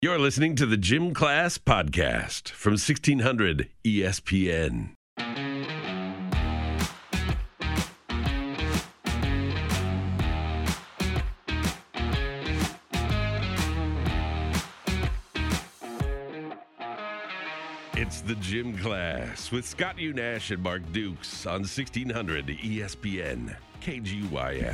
You're listening to the Gym Class Podcast from 1600 ESPN. It's the Gym Class with Scott Unash and Mark Dukes on 1600 ESPN KGYM.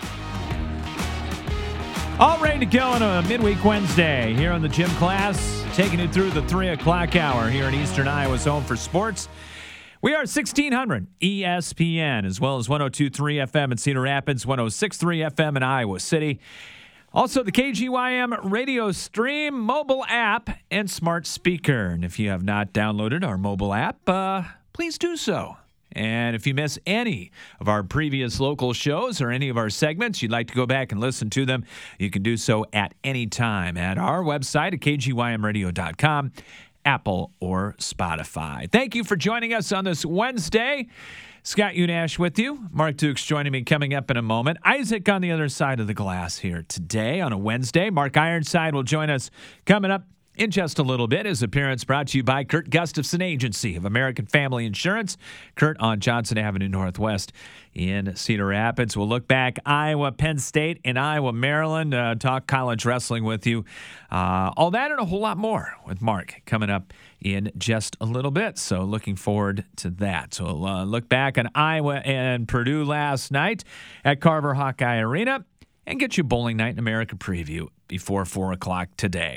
All ready to go on a midweek Wednesday here on the Gym Class, taking you through the 3 o'clock hour here in Eastern Iowa's home for sports. We are 1600 ESPN, as well as 102.3 FM in Cedar Rapids, 106.3 FM in Iowa City. Also, the KGYM radio stream, mobile app, and smart speaker. And if you have not downloaded our mobile app, please do so. And if you miss any of our previous local shows or any of our segments, you'd like to go back and listen to them, you can do so at any time at our website at kgymradio.com, Apple or Spotify. Thank you for joining us on this Wednesday. Scott Unash with you. Mark Dukes joining me coming up in a moment. Isaac on the other side of the glass here today on a Wednesday. Mark Ironside will join us coming up in just a little bit. His appearance brought to you by Kurt Gustafson Agency of American Family Insurance. Kurt on Johnson Avenue Northwest in Cedar Rapids. We'll look back Iowa, Penn State, and Iowa, Maryland. Talk college wrestling with you. All that and a whole lot more with Mark coming up in just a little bit. So looking forward to that. So we'll look back on Iowa and Purdue last night at Carver Hawkeye Arena and get you bowling night in America preview before 4 o'clock today.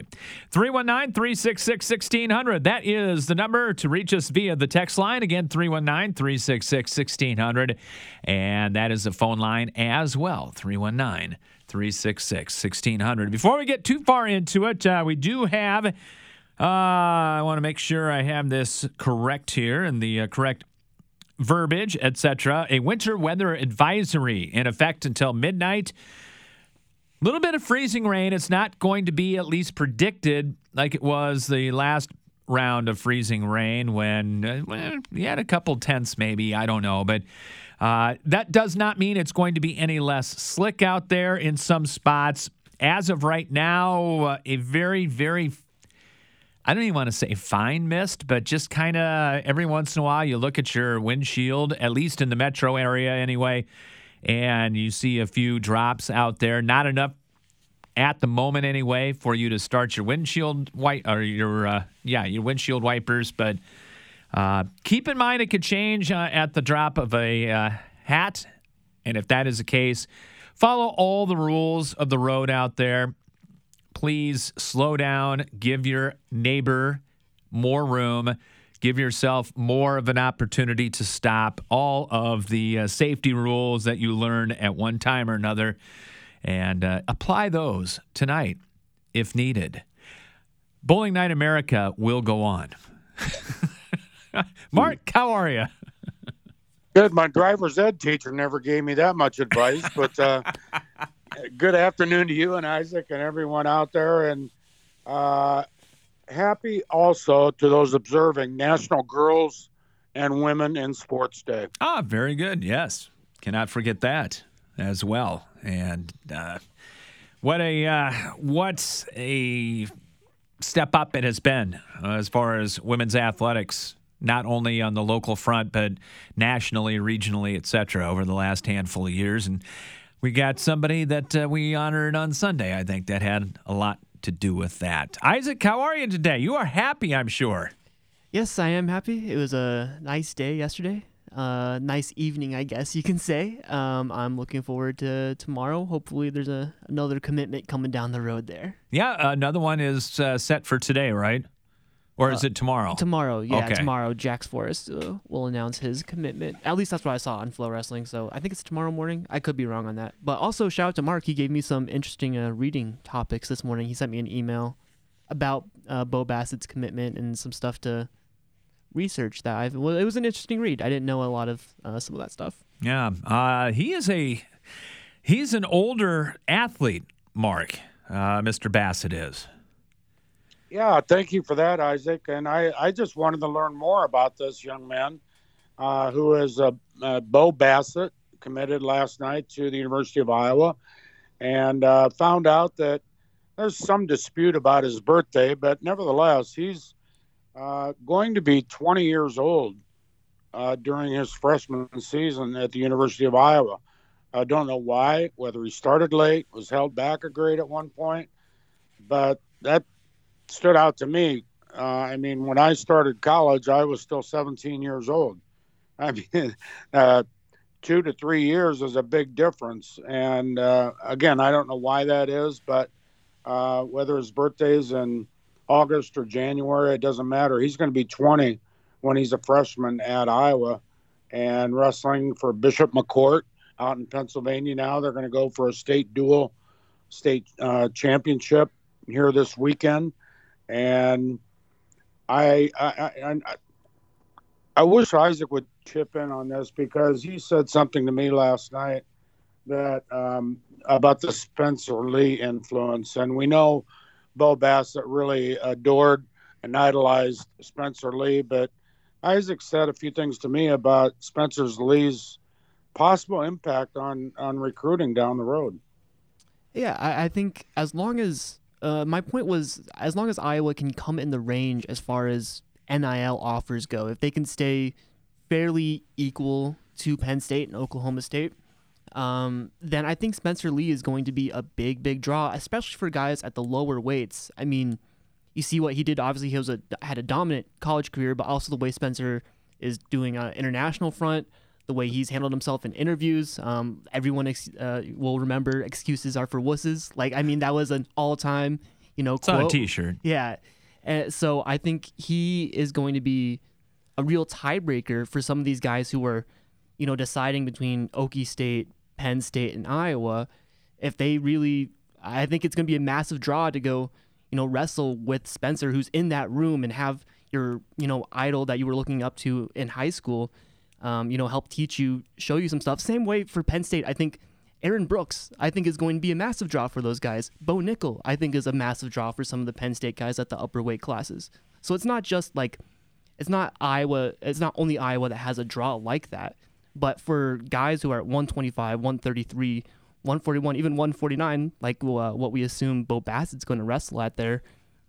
319-366-1600. That is the number to reach us via the text line. Again, 319-366-1600. And that is the phone line as well, 319-366-1600. Before we get too far into it, we do have, I want to make sure I have this correct here and the correct verbiage, etc. A winter weather advisory in effect until midnight. A little bit of freezing rain. It's not going to be at least predicted like it was the last round of freezing rain when you had a couple tenths maybe. I don't know. But that does not mean it's going to be any less slick out there in some spots. As of right now, a very, very, I don't even want to say fine mist, but just kind of every once in a while you look at your windshield, at least in the metro area anyway, and you see a few drops out there. Not enough at the moment anyway for you to start your windshield your windshield wipers. But keep in mind it could change at the drop of a hat. And if that is the case, follow all the rules of the road out there. Please slow down. Give your neighbor more room. Give yourself more of an opportunity to stop. All of the safety rules that you learn at one time or another, and apply those tonight if needed. Bowling Night America will go on. Mark, how are you? Good. My driver's ed teacher never gave me that much advice, but good afternoon to you and Isaac and everyone out there. And happy also to those observing National Girls and Women in Sports Day. Ah, very good. Yes. Cannot forget that as well. And what a step up it has been as far as women's athletics, not only on the local front, but nationally, regionally, et cetera, over the last handful of years. And we got somebody that we honored on Sunday, I think, that had a lot to do with that. Isaac, how are you today? You are happy, I'm sure. Yes, I am happy. It was a nice day yesterday. Nice evening, I guess you can say. I'm looking forward to tomorrow. Hopefully there's another commitment coming down the road there. Yeah, another one is set for today, right? Or is it tomorrow? Tomorrow, yeah. Okay. Tomorrow, Jax Forrest will announce his commitment. At least that's what I saw on Flow Wrestling, so I think it's tomorrow morning. I could be wrong on that. But also, shout out to Mark. He gave me some interesting reading topics this morning. He sent me an email about Bo Bassett's commitment and some stuff to research that. It was an interesting read. I didn't know a lot of some of that stuff. Yeah, he's an older athlete, Mark, Mr. Bassett is. Yeah, thank you for that, Isaac. And I just wanted to learn more about this young man who is Bo Bassett, committed last night to the University of Iowa, and found out that there's some dispute about his birthday, but nevertheless, he's going to be 20 years old during his freshman season at the University of Iowa. I don't know why, whether he started late, was held back a grade at one point, but that stood out to me. I mean, when I started college, I was still 17 years old. I mean, 2 to 3 years is a big difference. And again, I don't know why that is, but whether his birthday's in August or January, it doesn't matter. He's going to be 20 when he's a freshman at Iowa and wrestling for Bishop McCourt out in Pennsylvania now. They're going to go for a state championship here this weekend. And I wish Isaac would chip in on this, because he said something to me last night that about the Spencer Lee influence. And we know Bo Bassett really adored and idolized Spencer Lee, but Isaac said a few things to me about Spencer Lee's possible impact on recruiting down the road. Yeah, I think as long as my point was, as long as Iowa can come in the range as far as NIL offers go, if they can stay fairly equal to Penn State and Oklahoma State, then I think Spencer Lee is going to be a big draw, especially for guys at the lower weights. I mean, you see what he did. Obviously, he had a dominant college career, but also the way Spencer is doing on international front, the way he's handled himself in interviews. Everyone will remember "excuses are for wusses." Like, I mean, that was an all-time, It's quote. on a T-shirt. Yeah. So I think he is going to be a real tiebreaker for some of these guys who are, deciding between Okie State, Penn State, and Iowa. If they really, I think it's going to be a massive draw to go, wrestle with Spencer, who's in that room, and have your, idol that you were looking up to in high school, help teach you, show you some stuff. Same way for Penn State. I think Aaron Brooks, is going to be a massive draw for those guys. Bo Nickel, I think, is a massive draw for some of the Penn State guys at the upper weight classes. So it's not just like, it's not only Iowa that has a draw like that, but for guys who are at 125, 133, 141, even 149, like what we assume Bo Bassett's going to wrestle at there,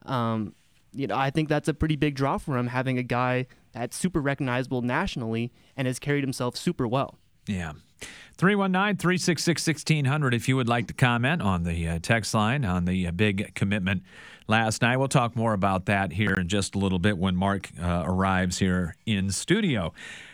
I think that's a pretty big draw for him, having a guy that's super recognizable nationally and has carried himself super well. Yeah. 319-366-1600 if you would like to comment on the text line on the big commitment last night. We'll talk more about that here in just a little bit when Mark arrives here in studio.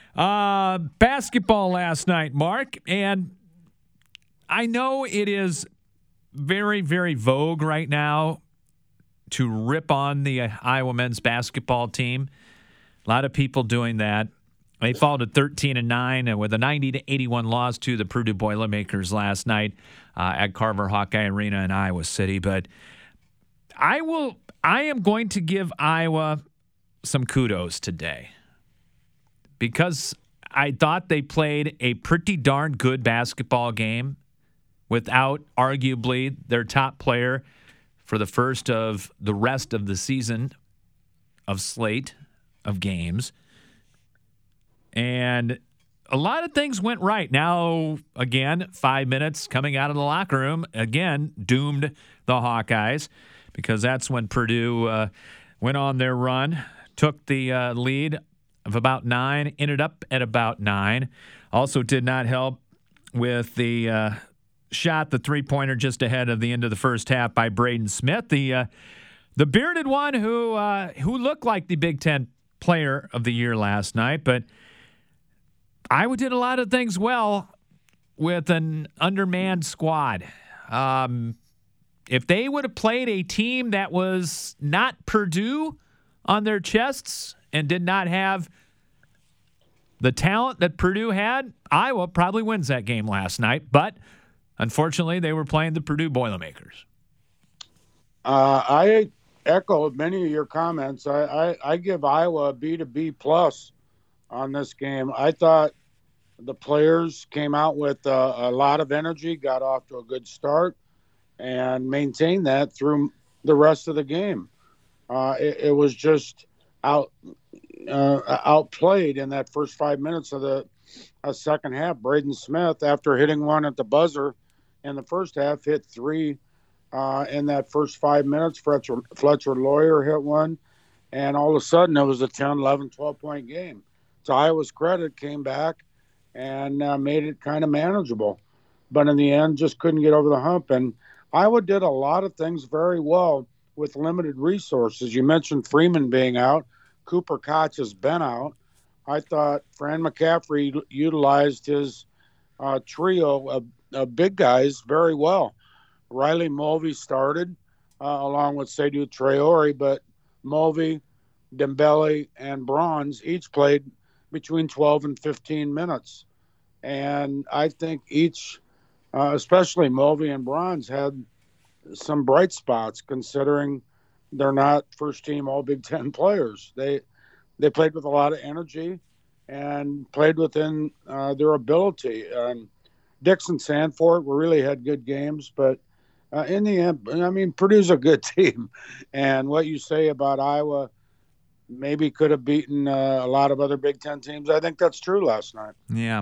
Basketball last night, Mark, and I know it is very, very vogue right now to rip on the Iowa men's basketball team. A lot of people doing that. They fall to 13-9 with a 90-81 loss to the Purdue Boilermakers last night at Carver Hawkeye Arena in Iowa City. But I am going to give Iowa some kudos today, because I thought they played a pretty darn good basketball game without arguably their top player for the first of the rest of the season of slate of games. And a lot of things went right. Now, again, 5 minutes coming out of the locker room, again, doomed the Hawkeyes, because that's when Purdue went on their run, took the lead of about 9, ended up at about 9. Also did not help with the shot, the three-pointer just ahead of the end of the first half by Braden Smith, the bearded one who looked like the Big Ten player of the year last night. But Iowa did a lot of things well with an undermanned squad. If they would have played a team that was not Purdue on their chests and did not have the talent that Purdue had, Iowa probably wins that game last night. But unfortunately, they were playing the Purdue Boilermakers. I echo many of your comments. I give Iowa a B to B plus on this game. I thought the players came out with a lot of energy, got off to a good start, and maintained that through the rest of the game. It was just outplayed in that first 5 minutes of the second half. Braden Smith, after hitting one at the buzzer in the first half, hit 3 in that first 5 minutes. Fletcher Lawyer hit one, and all of a sudden it was a 10, 11, 12-point game. To Iowa's credit, came back and made it kind of manageable. But in the end, just couldn't get over the hump. And Iowa did a lot of things very well with limited resources. You mentioned Freeman being out. Cooper Koch has been out. I thought Fran McCaffrey utilized his trio of big guys very well. Riley Mulvey started along with Seydou Traore, but Mulvey, Dembele, and Bronze each played between 12 and 15 minutes. And I think each, especially Mulvey and Bronze, had some bright spots considering they're not first-team All-Big Ten players. They played with a lot of energy and played within their ability. Dixon Sanford really had good games, but in the end, I mean, Purdue's a good team. And what you say about Iowa maybe could have beaten a lot of other Big Ten teams, I think that's true last night. Yeah.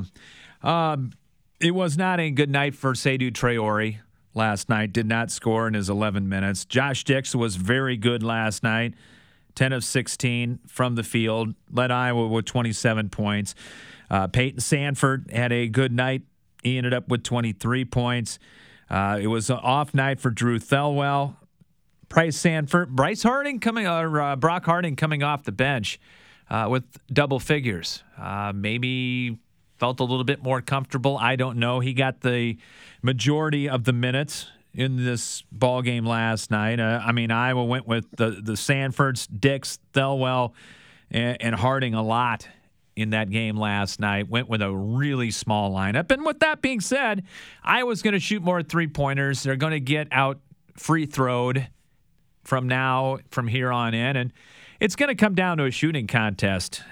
It was not a good night for Seydou Traore last night. Did not score in his 11 minutes. Josh Dix was very good last night. 10 of 16 from the field. Led Iowa with 27 points. Peyton Sanford had a good night. He ended up with 23 points. It was an off night for Drew Thelwell. Bryce Harding Brock Harding coming off the bench with double figures. Maybe felt a little bit more comfortable. I don't know. He got the majority of the minutes in this ball game last night. Iowa went with the Sanfords, Dix, Thelwell, and Harding a lot in that game last night. Went with a really small lineup. And with that being said, Iowa's going to shoot more three-pointers. They're going to get out free-throwed from here on in. And it's going to come down to a shooting contest,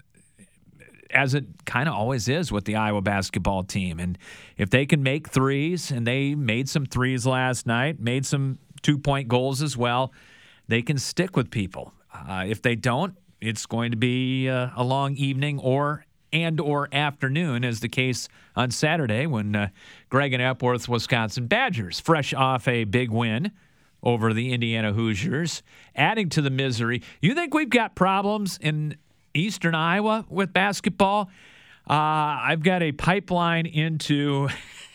as it kind of always is with the Iowa basketball team. And if they can make threes, and they made some threes last night, made some two-point goals as well, they can stick with people. If they don't, it's going to be a long evening or afternoon, as the case on Saturday when Greg and Epworth's Wisconsin Badgers, fresh off a big win over the Indiana Hoosiers, adding to the misery. You think we've got problems in Eastern Iowa with basketball? I've got a pipeline into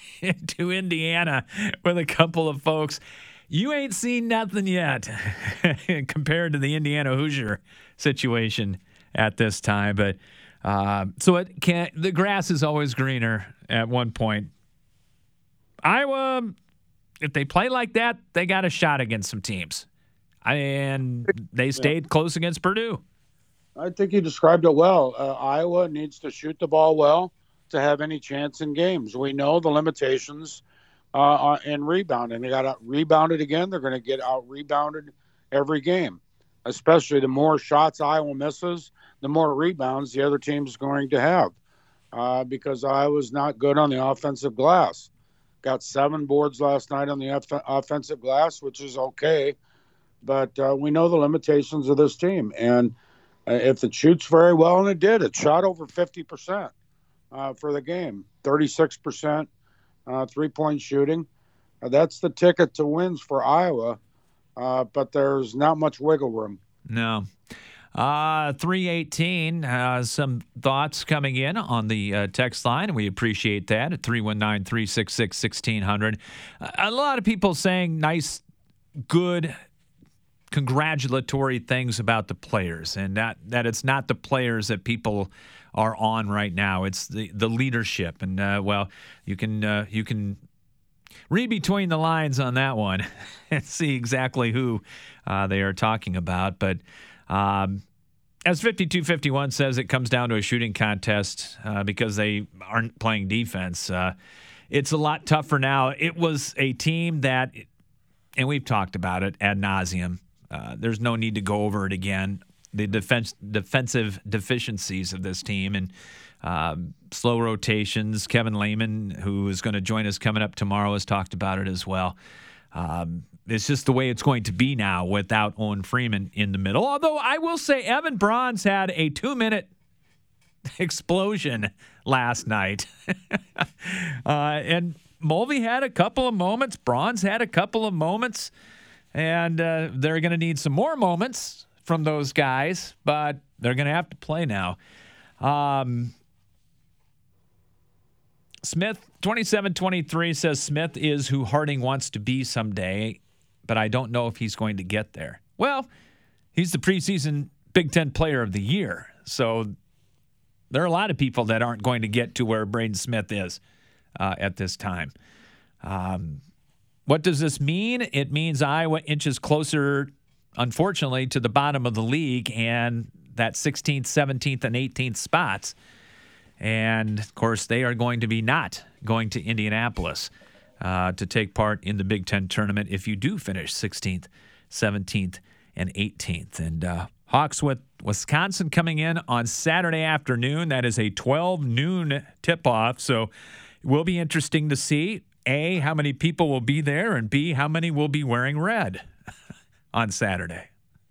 Indiana with a couple of folks. You ain't seen nothing yet compared to the Indiana Hoosier situation at this time. But the grass is always greener at one point. Iowa, if they play like that, they got a shot against some teams. And they stayed close against Purdue. I think you described it well. Iowa needs to shoot the ball well to have any chance in games. We know the limitations in rebounding. They got out rebounded again. They're going to get out rebounded every game, especially the more shots Iowa misses, the more rebounds the other team's going to have because Iowa's not good on the offensive glass. Got 7 boards last night on the offensive glass, which is okay. But we know the limitations of this team. And if it shoots very well, and it did, it shot over 50% for the game, 36% three-point shooting. That's the ticket to wins for Iowa, but there's not much wiggle room. No. 318, some thoughts coming in on the text line. We appreciate that at 319-366-1600. A lot of people saying nice, good, congratulatory things about the players, and that it's not the players that people are on right now. It's the leadership. And, you can read between the lines on that one and see exactly who they are talking about. But as 5251 says, it comes down to a shooting contest because they aren't playing defense. It's a lot tougher now. It was a team that, and we've talked about it ad nauseum. There's no need to go over it again. The defensive deficiencies of this team and slow rotations. Kevin Lehman, who is going to join us coming up tomorrow, has talked about it as well. It's just the way it's going to be now without Owen Freeman in the middle. Although I will say Evan Bronze had a 2-minute explosion last night. And Mulvey had a couple of moments. Braun's had a couple of moments. And they're going to need some more moments from those guys, but they're going to have to play now. Smith, 27-23, says Smith is who Harding wants to be someday, but I don't know if he's going to get there. Well, he's the preseason Big Ten Player of the Year, so there are a lot of people that aren't going to get to where Braden Smith is at this time. What does this mean? It means Iowa inches closer, unfortunately, to the bottom of the league and that 16th, 17th, and 18th spots. And, of course, they are going to be not going to Indianapolis to take part in the Big Ten tournament if you do finish 16th, 17th, and 18th. And Hawks with Wisconsin coming in on Saturday afternoon. That is a 12 noon tip-off, so it will be interesting to see, A, how many people will be there, and B, how many will be wearing red on Saturday.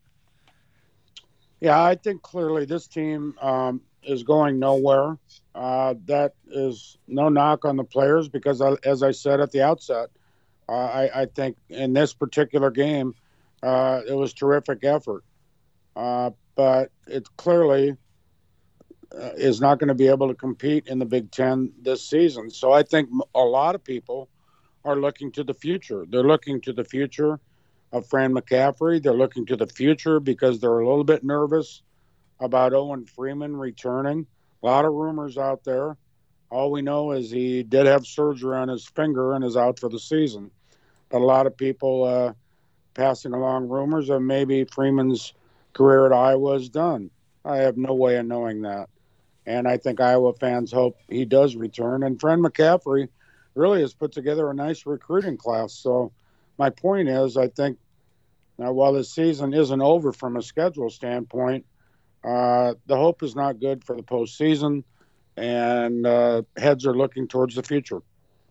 Yeah, I think clearly this team is going nowhere. That is no knock on the players because, as I said at the outset, I think in this particular game, it was terrific effort. But it clearly is not going to be able to compete in the Big Ten this season. So I think a lot of people are looking to the future. They're looking to the future of Fran McCaffrey. They're looking to the future because they're a little bit nervous about Owen Freeman returning. A lot of rumors out there. All we know is he did have surgery on his finger and is out for the season. But a lot of people passing along rumors of maybe Freeman's career at Iowa is done. I have no way of knowing that. And I think Iowa fans hope he does return. And Fran McCaffrey really has put together a nice recruiting class. So my point is, I think while this season isn't over from a schedule standpoint, the hope is not good for the postseason, and heads are looking towards the future.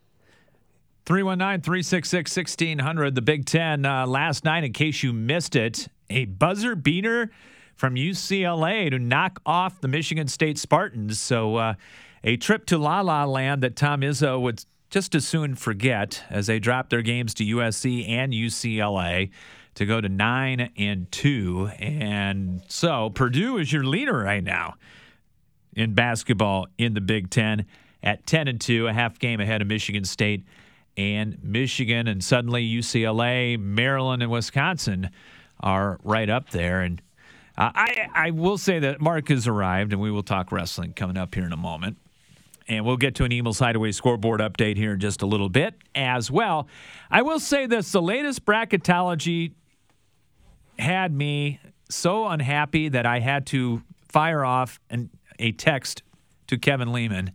319-366-1600, the Big Ten. Last night, in case you missed it, a buzzer beater from UCLA to knock off the Michigan State Spartans. So a trip to La La Land that Tom Izzo would just as soon forget as they dropped their games to USC and UCLA to go to 9-2. And so Purdue is your leader right now in basketball in the Big Ten at 10-2, a half game ahead of Michigan State and Michigan. And suddenly UCLA, Maryland, and Wisconsin are right up there. And I will say that Mark has arrived, and we will talk wrestling coming up here in a moment. And we'll get to an Eagles Hideaway scoreboard update here in just a little bit as well. I will say this, the latest bracketology had me so unhappy that I had to fire off a text to Kevin Lehman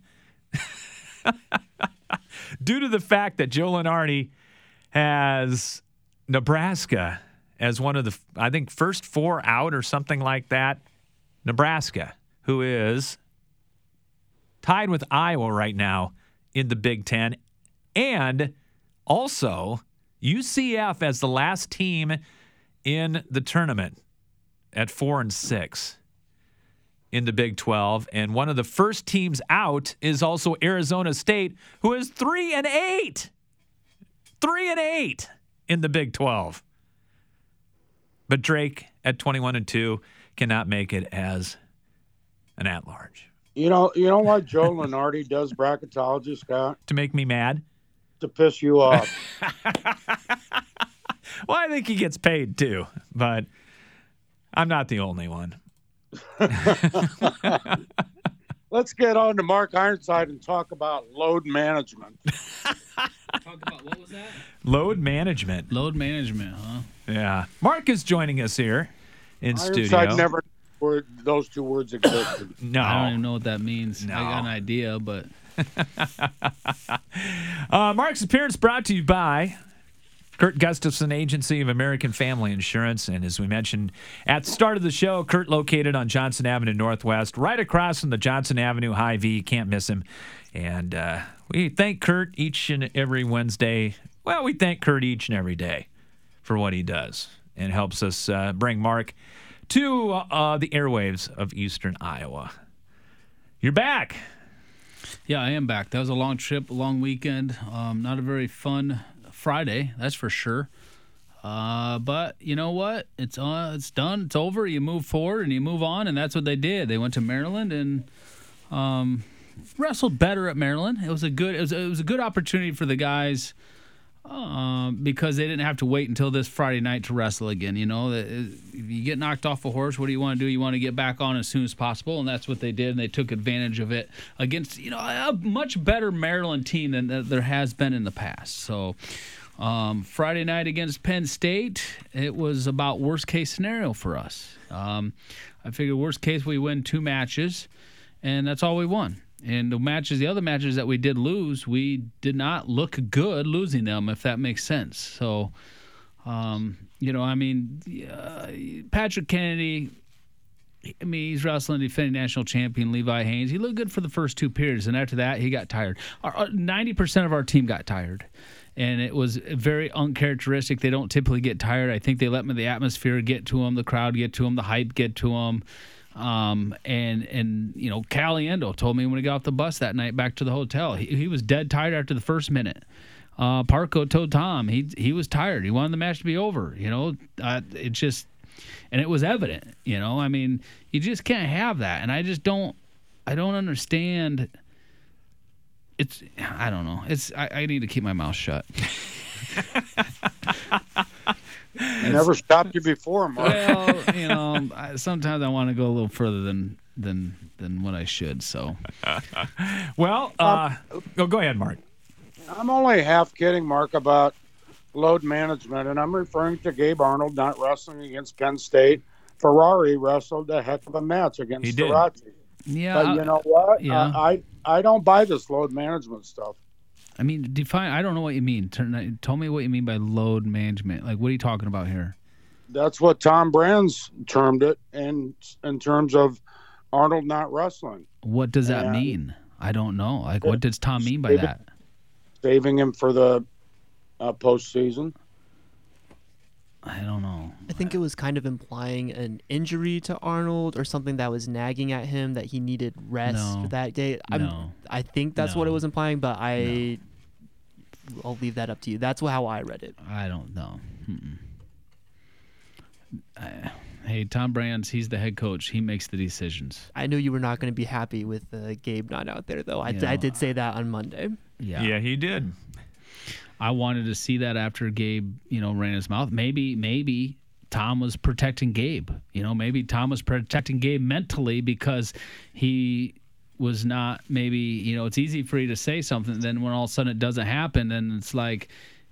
due to the fact that Joe Lunardi has Nebraska as one of the, I think, first four out or something like that. Nebraska, who is tied with Iowa right now in the Big Ten, and also UCF as the last team in the tournament at 4-6 in the Big 12. And one of the first teams out is also Arizona State, who is 3-8. 3-8 in the Big 12. But Drake at 21-2 cannot make it as an at-large. You know why Joe Lunardi does bracketology, Scott? To make me mad? To piss you off. Well, I think he gets paid too, but I'm not the only one. Let's get on to Mark Ironside and talk about load management. Talk about, what was that? Load management. Load management, huh? Yeah. Mark is joining us here in studio. Ironside never knew those two words existed. No. I don't even know what that means. No. I got an idea, but Mark's appearance brought to you by Kurt Gustafson, Agency of American Family Insurance. And as we mentioned at the start of the show, Kurt located on Johnson Avenue Northwest, right across from the Johnson Avenue Hy-V. Can't miss him. And we thank Kurt each and every Wednesday. Well, we thank Kurt each and every day for what he does and helps us bring Mark to the airwaves of Eastern Iowa. You're back. Yeah, I am back. That was a long trip, a long weekend. Not a very fun Friday, that's for sure. But you know what? It's done. It's over. You move forward and you move on, and that's what they did. They went to Maryland and wrestled better at Maryland. It was a good opportunity for the guys because they didn't have to wait until this Friday night to wrestle again. You know, if you get knocked off a horse, what do you want to do? You want to get back on as soon as possible, and that's what they did. And they took advantage of it against a much better Maryland team than there has been in the past. So. Friday night against Penn State, it was about worst case scenario for us. I figured worst case we win 2 matches, and that's all we won. And the other matches that we did lose, we did not look good losing them, if that makes sense. So, Patrick Kennedy, he's wrestling defending national champion Levi Haynes. He looked good for the first 2 periods, and after that, he got tired. 90% of our team got tired. And it was very uncharacteristic. They don't typically get tired. I think they let the atmosphere get to them, the crowd get to them, the hype get to them. Caliendo told me when he got off the bus that night back to the hotel, he was dead tired after the first minute. Parco told Tom he was tired. He wanted the match to be over. And it was evident. You just can't have that. And I don't understand. I don't know. I need to keep my mouth shut. Never stopped you before, Mark. Well, sometimes I want to go a little further than what I should. So, well, go ahead, Mark. I'm only half kidding, Mark, about load management, and I'm referring to Gabe Arnold not wrestling against Penn State. Ferrari wrestled a heck of a match against Starace. Yeah, but you know what? Yeah. I don't buy this load management stuff. Define. I don't know what you mean. Tell me what you mean by load management. Like, what are you talking about here? That's what Tom Brands termed it in terms of Arnold not wrestling. What does that mean? I don't know. Like, what does Tom mean by that? Saving him for the postseason. I don't know. I think it was kind of implying an injury to Arnold or something that was nagging at him that he needed rest that day. I think that's what it was implying, but I'll leave that up to you. That's how I read it. I don't know. Hey, Tom Brands, he's the head coach. He makes the decisions. I knew you were not going to be happy with Gabe not out there, though. I did say that on Monday. Yeah, he did. I wanted to see that after Gabe, ran his mouth. Maybe Tom was protecting Gabe. Maybe Tom was protecting Gabe mentally because he was not it's easy for you to say something. Then when all of a sudden it doesn't happen, then it's like,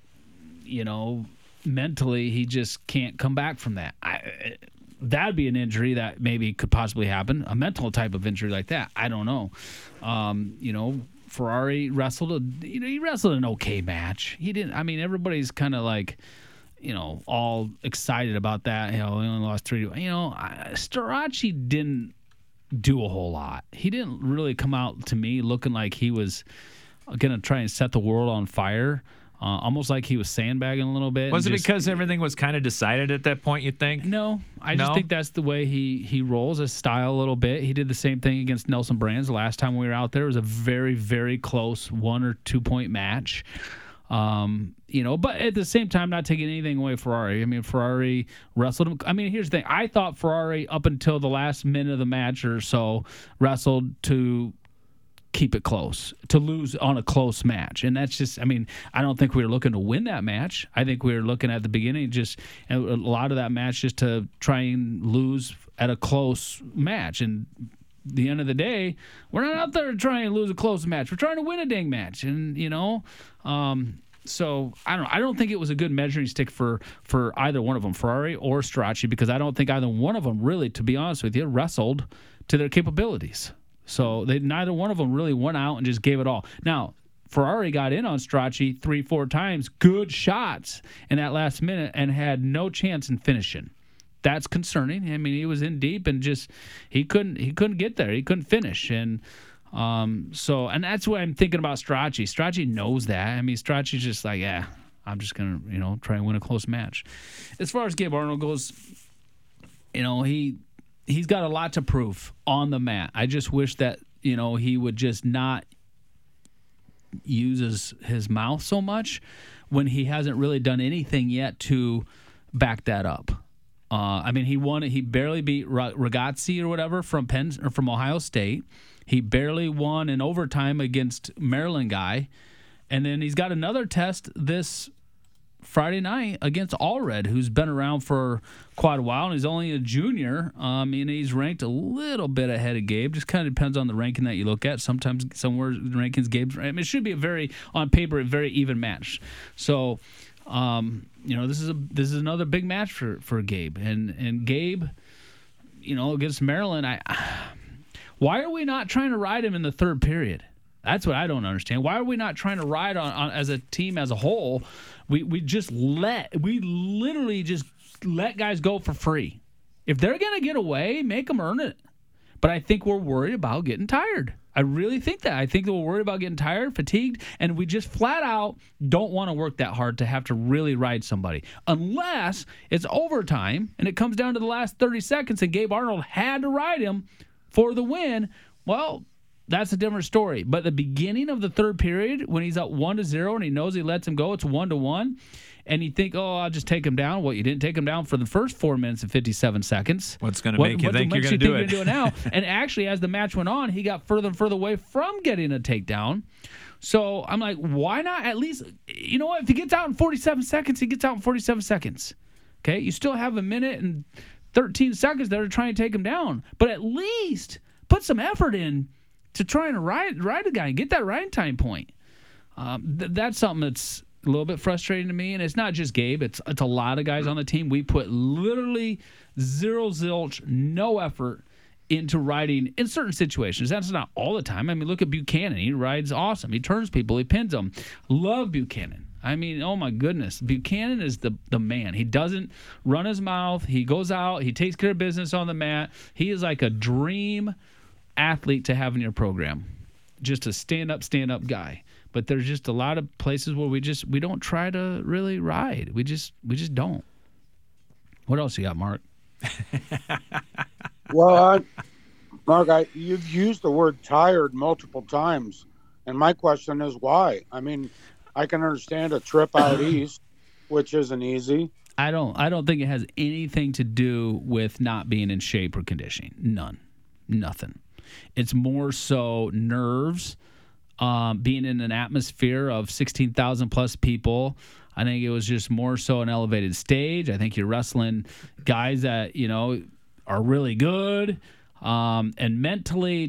mentally he just can't come back from that. That'd be an injury that maybe could possibly happen. A mental type of injury like that. I don't know. Ferrari wrestled he wrestled an okay match. He didn't. Everybody's kind of like, all excited about that. He only lost 3. Starace didn't do a whole lot. He didn't really come out to me looking like he was gonna try and set the world on fire. Almost like he was sandbagging a little bit. Was it because everything was kind of decided at that point, you think? No. I just think that's the way he rolls, his style a little bit. He did the same thing against Nelson Brands the last time we were out there. It was a very, very close 1 or 2 point match. But at the same time, not taking anything away from Ferrari. Ferrari wrestled him. Here's the thing. I thought Ferrari, up until the last minute of the match or so, wrestled to keep it close, to lose on a close match. And that's just, I don't think we were looking to win that match. I think we were looking at the beginning, a lot of that match just to try and lose at a close match. And the end of the day, we're not out there to try and lose a close match. We're trying to win a dang match. And, so I don't think it was a good measuring stick for either one of them, Ferrari or Starace, because I don't think either one of them really, to be honest with you, wrestled to their capabilities. So neither one of them really went out and just gave it all. Now, Ferrari got in on Starace 3-4 times, good shots in that last minute, and had no chance in finishing. That's concerning. He was in deep and just he couldn't get there. He couldn't finish, and that's what I'm thinking about Starace. Starace knows that. Starace's just like, I'm just gonna try and win a close match. As far as Gabe Arnold goes, he's got a lot to prove on the mat. I just wish that he would just not uses his mouth so much when he hasn't really done anything yet to back that up. I mean, he barely beat Ragazzi or whatever from Ohio State. He barely won in overtime against Maryland guy. And then he's got another test this Friday night against Allred, who's been around for quite a while, and he's only a junior. And he's ranked a little bit ahead of Gabe. Just kind of depends on the ranking that you look at. Sometimes somewhere the rankings Gabe's. I mean, it should be on paper a very even match. So, this is another big match for Gabe, and Gabe, against Maryland. Why are we not trying to ride him in the third period? That's what I don't understand. Why are we not trying to ride on as a team as a whole? We literally just let guys go for free. If they're going to get away, make them earn it. But I think we're worried about getting tired. I really think that. I think that we're worried about getting tired, fatigued, and we just flat out don't want to work that hard to have to really ride somebody. Unless it's overtime and it comes down to the last 30 seconds and Gabe Arnold had to ride him for the win, well, that's a different story. But the beginning of the third period, when he's up 1-0 and he knows he lets him go, it's 1-1, and you think, I'll just take him down. Well, you didn't take him down for the first 4 minutes and 57 seconds. What's going to make you think you're going to do it? Now? And actually, as the match went on, he got further and further away from getting a takedown. So I'm like, why not at least, you know what? If he gets out in 47 seconds, he gets out in 47 seconds. Okay? You still have a minute and 13 seconds there to try and take him down. But at least put some effort in to try and ride a guy and get that riding time point. That's something that's a little bit frustrating to me. And it's not just Gabe. It's a lot of guys on the team. We put literally zero zilch, no effort into riding in certain situations. That's not all the time. I mean, look at Buchanan. He rides awesome. He turns people. He pins them. Love Buchanan. I mean, oh my goodness. Buchanan is the man. He doesn't run his mouth. He goes out. He takes care of business on the mat. He is like a dream athlete to have in your program. Just a stand up guy. But there's just a lot of places where we don't try to really ride. We just don't. What else you got, Mark? Well, Mark, you've used the word tired multiple times, and my question is why? I mean, I can understand a trip out east, which isn't easy. I don't think it has anything to do with not being in shape or conditioning. Nothing. It's more so nerves, being in an atmosphere of 16,000 plus people. I think it was just more so an elevated stage. I think you're wrestling guys that, are really good. And mentally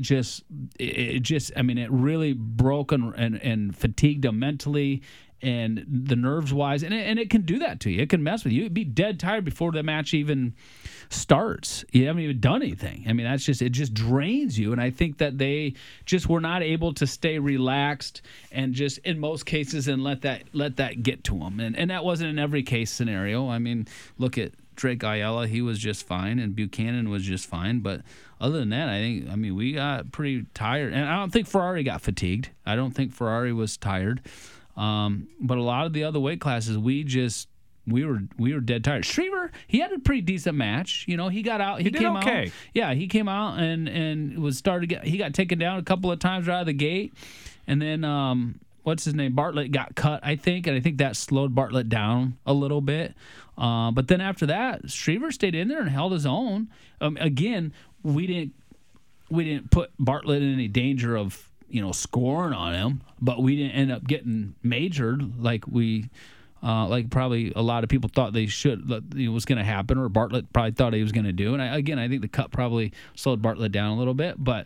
it really broke and fatigued them mentally and the nerves wise. And it can do that to you. It can mess with you. You'd be dead tired before the match even starts. You haven't even done anything. I mean, it just drains you. And I think that they just were not able to stay relaxed and just in most cases and let that get to them. And that wasn't in every case scenario. I mean, look at Drake Ayala, he was just fine, and Buchanan was just fine. But other than that, we got pretty tired. And I don't think Ferrari got fatigued. I don't think Ferrari was tired. But a lot of the other weight classes, we were dead tired. Schriever, he had a pretty decent match. He got out. He came okay. out. Yeah, he came out and he got taken down a couple of times right out of the gate. And then what's his name? Bartlett got cut, I think, and I think that slowed Bartlett down a little bit. But then after that, Schriever stayed in there and held his own. Again, we didn't put Bartlett in any danger of scoring on him, but we didn't end up getting majored like like probably a lot of people thought they should was going to happen, or Bartlett probably thought he was going to do. And I think the cut probably slowed Bartlett down a little bit, but.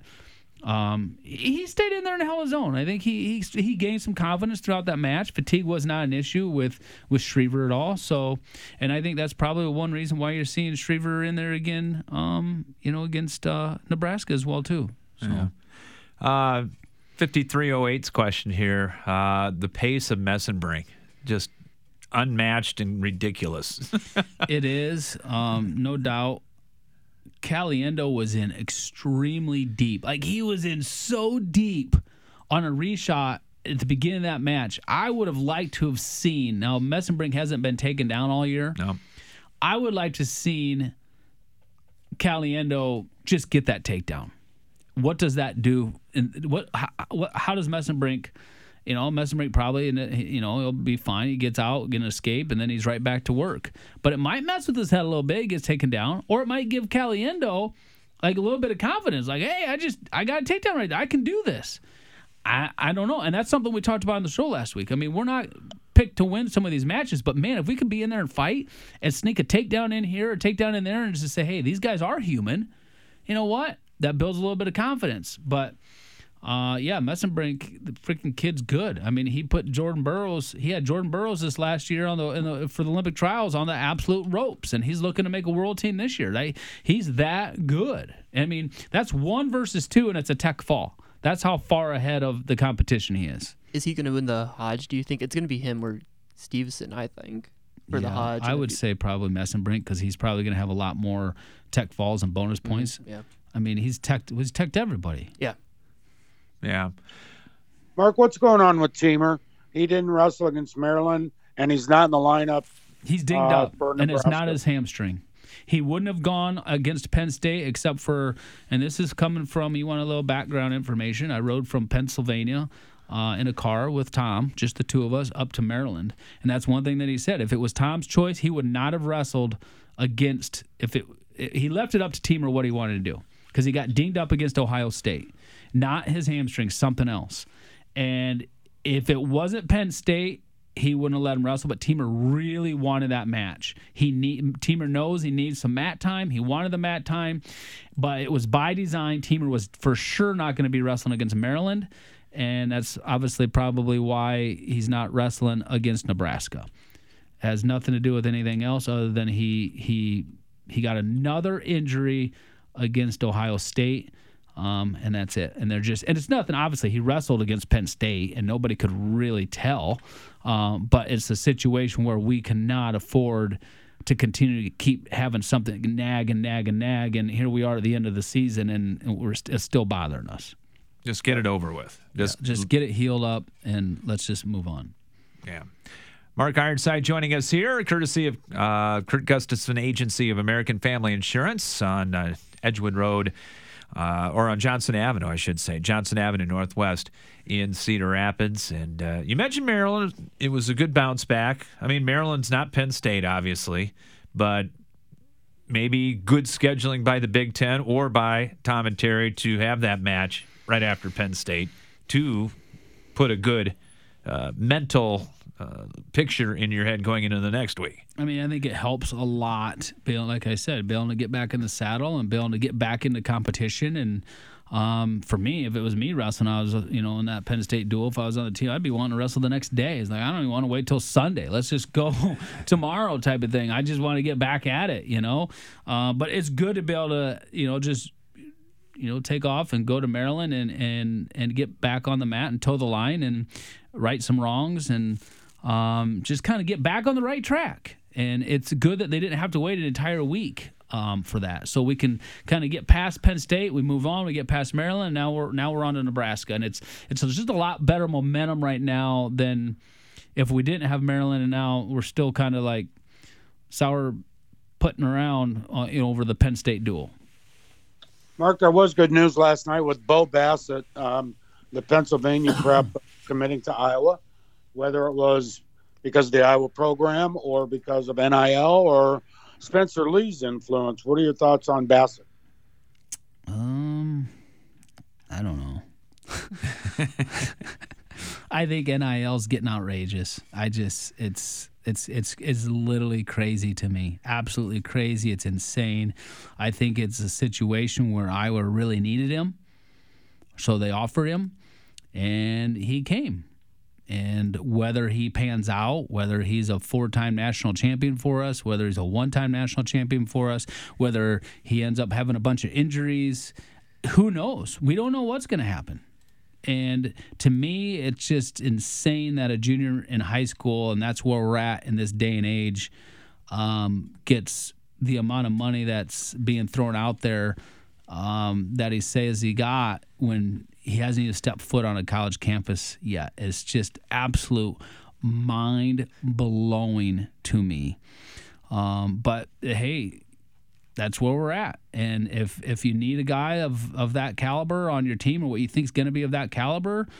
He stayed in there and held his own. I think he gained some confidence throughout that match. Fatigue was not an issue with Schriever at all. So, and I think that's probably one reason why you're seeing Schriever in there again. Against Nebraska as well too. So. Yeah. 5308's question here: the pace of Messenbrink, just unmatched and ridiculous. It is, no doubt. Caliendo was in extremely deep. Like, he was in so deep on a reshot at the beginning of that match. I would have liked to have seen. Now, Messenbrink hasn't been taken down all year. No. I would like to have seen Caliendo just get that takedown. What does that do? And how does Messenbrink Messenbrink probably, he'll be fine. He gets out, get an escape, and then he's right back to work. But it might mess with his head a little bit. He gets taken down. Or it might give Caliendo like a little bit of confidence. Like, hey, I got a takedown right there. I can do this. I don't know. And that's something we talked about on the show last week. I mean, we're not picked to win some of these matches, but man, if we could be in there and fight and sneak a takedown in here or takedown in there and just say, hey, these guys are human, you know what? That builds a little bit of confidence. But Messenbrink, the freaking kid's good. I mean, he had Jordan Burroughs this last year for the Olympic trials on the absolute ropes, and he's looking to make a world team this year. He's that good. I mean, that's 1 versus 2, and it's a tech fall. That's how far ahead of the competition he is. Is he going to win the Hodge? Do you think it's going to be him or Stevenson, I think, for the Hodge? I would say probably Messenbrink because he's probably going to have a lot more tech falls and bonus points. Yeah. I mean, he's teched everybody. Yeah. Yeah. Mark, what's going on with Teamer? He didn't wrestle against Maryland, and he's not in the lineup. He's dinged up, and it's not his hamstring. He wouldn't have gone against Penn State except for, and this is coming from, you want a little background information, I rode from Pennsylvania in a car with Tom, just the two of us, up to Maryland. And that's one thing that he said. If it was Tom's choice, he would not have wrestled against, he left it up to Teamer what he wanted to do because he got dinged up against Ohio State. Not his hamstring, something else. And if it wasn't Penn State, he wouldn't have let him wrestle, but Teamer really wanted that match. Teamer knows he needs some mat time. He wanted the mat time, but it was by design. Teamer was for sure not going to be wrestling against Maryland, and that's obviously probably why he's not wrestling against Nebraska. It has nothing to do with anything else other than he got another injury against Ohio State. And that's it. And it's nothing. Obviously, he wrestled against Penn State, and nobody could really tell. But it's a situation where we cannot afford to continue to keep having something nag. And here we are at the end of the season, and it's still bothering us. Just get it over with. Just get it healed up, and let's just move on. Yeah. Mark Ironside joining us here, courtesy of Kurt Gustafson Agency of American Family Insurance on Edgewood Road. Or on Johnson Avenue, I should say. Johnson Avenue Northwest in Cedar Rapids. And you mentioned Maryland. It was a good bounce back. I mean, Maryland's not Penn State, obviously, but maybe good scheduling by the Big Ten or by Tom and Terry to have that match right after Penn State to put a good mental picture in your head going into the next week. I mean, I think it helps a lot, like I said, being able to get back in the saddle and being able to get back into competition. And for me, if it was me wrestling, I was, in that Penn State duel, if I was on the team, I'd be wanting to wrestle the next day. It's like, I don't even want to wait till Sunday. Let's just go tomorrow type of thing. I just want to get back at it, But it's good to be able to, just take off and go to Maryland and get back on the mat and toe the line and right some wrongs and just kind of get back on the right track. And it's good that they didn't have to wait an entire week for that. So we can kind of get past Penn State, we move on, we get past Maryland, now we're on to Nebraska. And it's just a lot better momentum right now than if we didn't have Maryland, and now we're still kind of like sour putting around over the Penn State duel. Mark, there was good news last night with Bo Bassett, the Pennsylvania prep committing to Iowa, whether it was because of the Iowa program or because of NIL or Spencer Lee's influence. What are your thoughts on Bassett? I don't know. I think NIL's getting outrageous. It's literally crazy to me. Absolutely crazy. It's insane. I think it's a situation where Iowa really needed him, so they offered him, and he came. And whether he pans out, whether he's a 4-time national champion for us, whether he's a 1-time national champion for us, whether he ends up having a bunch of injuries, who knows? We don't know what's going to happen. And to me, it's just insane that a junior in high school, and that's where we're at in this day and age, gets the amount of money that's being thrown out there that he says he got when he hasn't even stepped foot on a college campus yet. It's just absolute mind-blowing to me. But, hey, that's where we're at. And if you need a guy of that caliber on your team, or what you think is going to be of that caliber,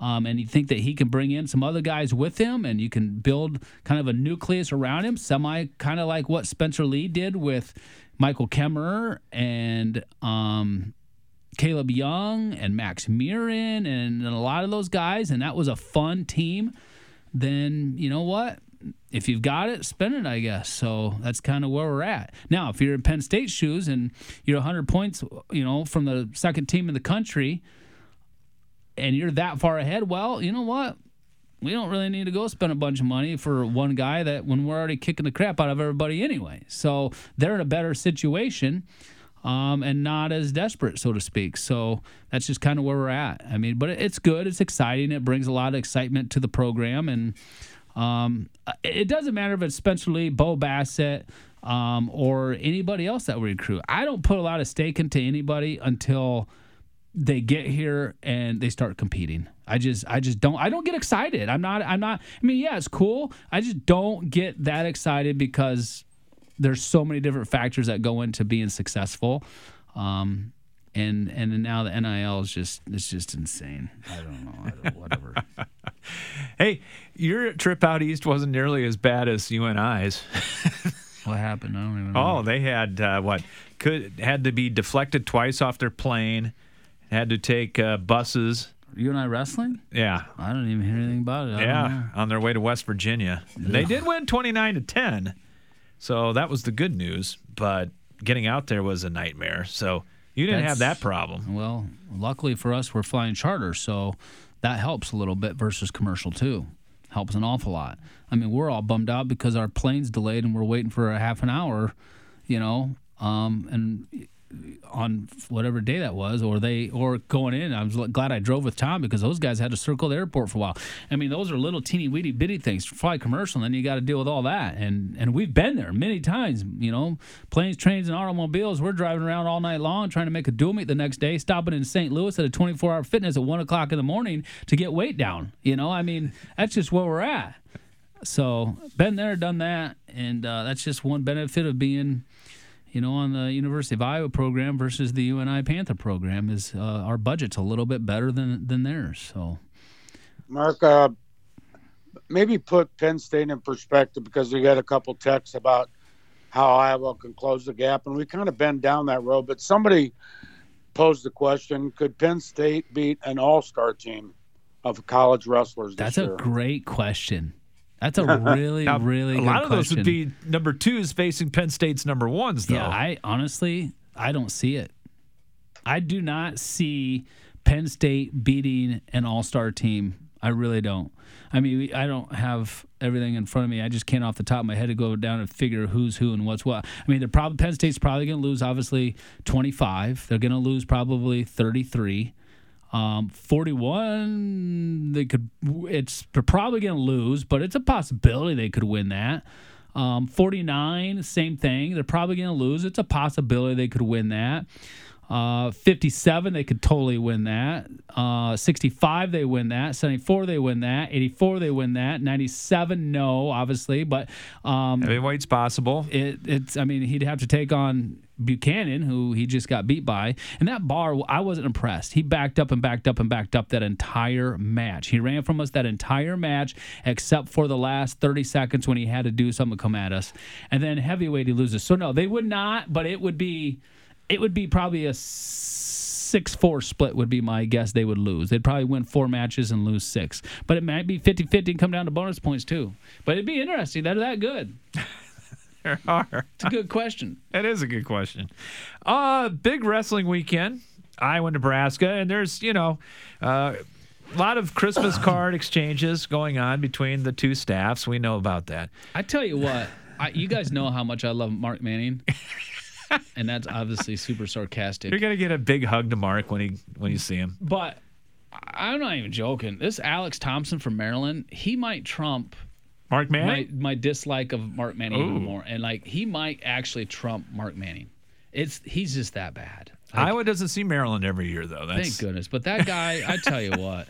and you think that he can bring in some other guys with him, and you can build kind of a nucleus around him, kind of like what Spencer Lee did with Michael Kemmerer and Caleb Young and Max Mirren and a lot of those guys, and that was a fun team, then you know what? If you've got it, spend it, I guess. So that's kind of where we're at. Now, if you're in Penn State's shoes and you're 100 points, from the second team in the country, and you're that far ahead, well, you know what? We don't really need to go spend a bunch of money for one guy when we're already kicking the crap out of everybody anyway. So they're in a better situation and not as desperate, so to speak. So that's just kind of where we're at. I mean, but it's good. It's exciting. It brings a lot of excitement to the program. And it doesn't matter if it's Spencer Lee, Bo Bassett, or anybody else that we recruit. I don't put a lot of stake into anybody until they get here and they start competing. I just don't. I don't get excited. I'm not. I mean, yeah, it's cool. I just don't get that excited because there's so many different factors that go into being successful. And now the NIL is just insane. I don't know. Whatever. Hey, your trip out east wasn't nearly as bad as UNI's. What happened? I don't even know. Oh, they had had to be deflected twice off their plane. Had to take buses. UNI wrestling? Yeah. I don't even hear anything about it. On their way to West Virginia. And they did win 29-10. So that was the good news. But getting out there was a nightmare. So you didn't have that problem. Well, luckily for us, we're flying charter, so that helps a little bit versus commercial too. Helps an awful lot. I mean, we're all bummed out because our plane's delayed and we're waiting for a half an hour, and on whatever day that was, or going in. I was glad I drove with Tom because those guys had to circle the airport for a while. I mean, those are little teeny weedy bitty things. Fly commercial, and then you got to deal with all that. And we've been there many times. Planes, trains, and automobiles. We're driving around all night long trying to make a dual meet the next day, stopping in St. Louis at a 24-hour fitness at 1:00 in the morning to get weight down. I mean, that's just where we're at. So been there, done that, and that's just one benefit of being on the University of Iowa program versus the UNI Panther program is our budget's a little bit better than theirs. So, Mark, maybe put Penn State in perspective because we got a couple texts about how Iowa can close the gap, and we kind of been down that road. But somebody posed the question: could Penn State beat an all-star team of college wrestlers this year? That's a great question. That's a really, really good question. A lot of those would be number twos facing Penn State's number ones, though. Yeah, I don't see it. I do not see Penn State beating an all-star team. I really don't. I mean, I don't have everything in front of me. I just can't off the top of my head to go down and figure who's who and what's what. I mean, Penn State's probably going to lose, obviously, 25. They're going to lose probably 33. 41, they're probably going to lose, but it's a possibility they could win that. 49, same thing. They're probably going to lose. It's a possibility they could win that. 57, they could totally win that. 65, they win that. 74, they win that. 84, they win that. 97, no, obviously, but heavyweight's possible. I mean, he'd have to take on Buchanan, who he just got beat by. And that bar, I wasn't impressed. He backed up that entire match. He ran from us that entire match except for the last 30 seconds when he had to do something to come at us. And then heavyweight, he loses. So, no, they would not, but it would be probably a 6-4 split would be my guess they would lose. They'd probably win 4 matches and lose 6. But it might be 50-50 and come down to bonus points, too. But it'd be interesting. They're that good. There are. It's a good question. It is a good question. Big wrestling weekend, Iowa, Nebraska, and there's, a lot of Christmas card exchanges going on between the two staffs. We know about that. I tell you what, you guys know how much I love Mark Manning. And that's obviously super sarcastic. You're gonna get a big hug to Mark when you see him. But I'm not even joking. This Alex Thompson from Maryland, he might trump Mark Manning. My dislike of Mark Manning even more, and he might actually trump Mark Manning. He's just that bad. Iowa doesn't see Maryland every year though. Thank goodness. But that guy, I tell you what.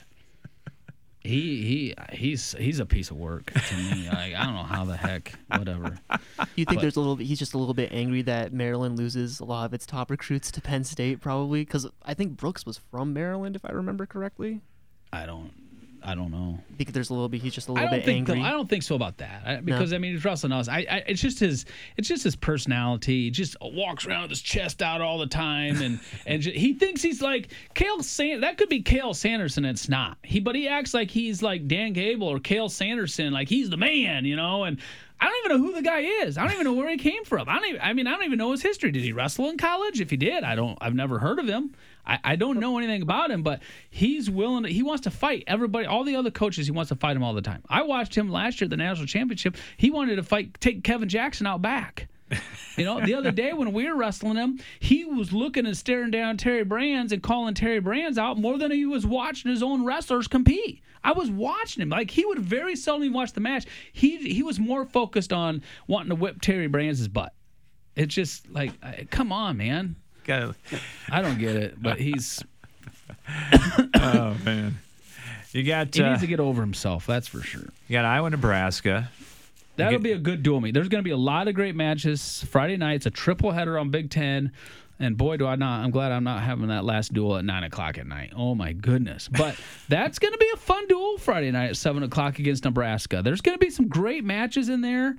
He's a piece of work to me. I don't know how the heck, whatever. You think he's just a little bit angry that Maryland loses a lot of its top recruits to Penn State, probably because I think Brooks was from Maryland, if I remember correctly. I don't I don't know. Because he's just a I little don't bit think angry. I don't think so about that. Because I mean, he's wrestling us. It's just his personality. He just walks around with his chest out all the time, and he thinks he's like Cael Sanderson. That could be Cael Sanderson. It's not. But he acts like he's like Dan Gable or Cael Sanderson, like he's the man, And I don't even know who the guy is. I don't even know where he came from. I don't even know his history. Did he wrestle in college? If he did, I've never heard of him. I don't know anything about him, but he wants to fight everybody, all the other coaches. He wants to fight them all the time. I watched him last year at the National Championship. He wanted to take Kevin Jackson out back. The other day when we were wrestling him, he was looking and staring down Terry Brands and calling Terry Brands out more than he was watching his own wrestlers compete. I was watching him. Like, he would very seldom watch the match. He was more focused on wanting to whip Terry Brands' butt. It's just like, come on, man. I don't get it, but he's... Oh, man. He needs to get over himself, that's for sure. You got Iowa, Nebraska. That'll be a good duel meet. There's going to be a lot of great matches Friday night. It's a triple header on Big Ten. And boy, I'm glad I'm not having that last duel at 9 o'clock at night. Oh, my goodness. But that's going to be a fun duel Friday night at 7 o'clock against Nebraska. There's going to be some great matches in there.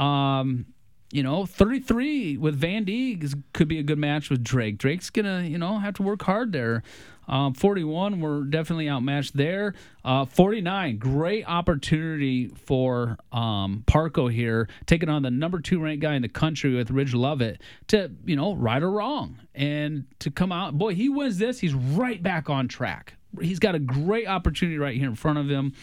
33 with Van Deeg could be a good match with Drake. Drake's going to, have to work hard there. 41, we're definitely outmatched there. 49, great opportunity for Parco here, taking on the number 2 ranked guy in the country with Ridge Lovett to, right or wrong, and to come out. Boy, he wins this, he's right back on track. He's got a great opportunity right here in front of him.